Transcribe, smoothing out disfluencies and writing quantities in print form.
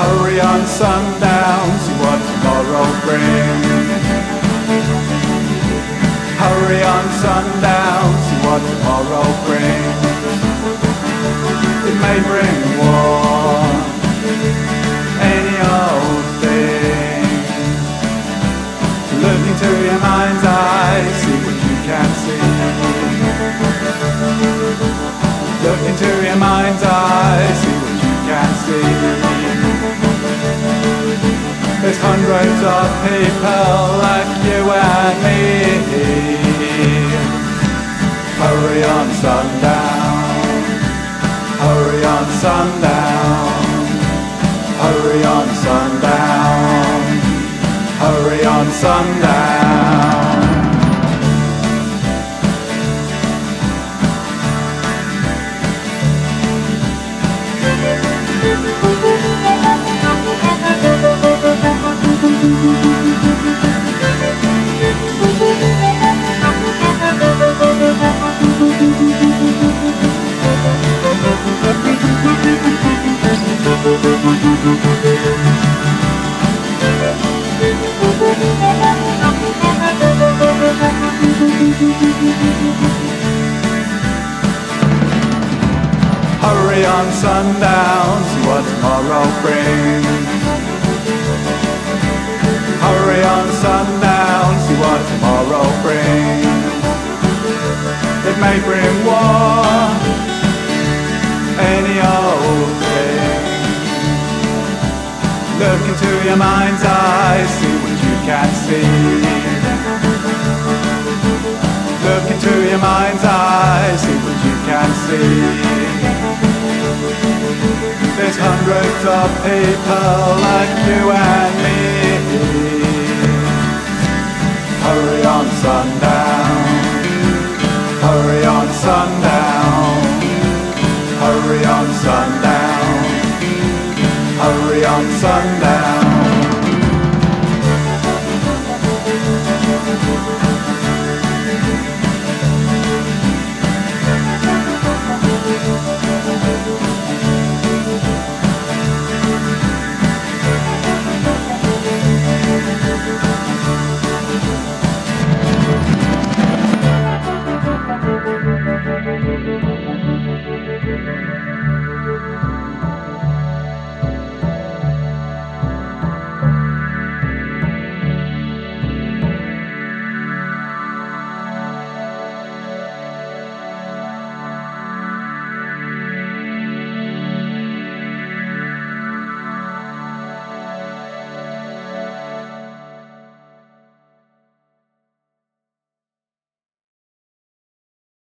Hurry on sundown, see what tomorrow brings. Hurry on sundown, see what tomorrow brings. It may bring war, any old thing. Look into your mind's eye, see what you can see. Look into your mind's eye, see what you can see. There's hundreds of people like you and me. Hurry on sundown, hurry on sundown, hurry on sundown, hurry on sundown. Hurry on sundown, see what tomorrow brings. Hurry on sundown, see what tomorrow brings. It may bring war, any old thing. Look into your mind's eye, see what you can see. Look into your mind's eye, see what you can see. There's hundreds of people like you and me. Hurry on sundown, hurry on sundown, hurry on sundown, hurry on sundown.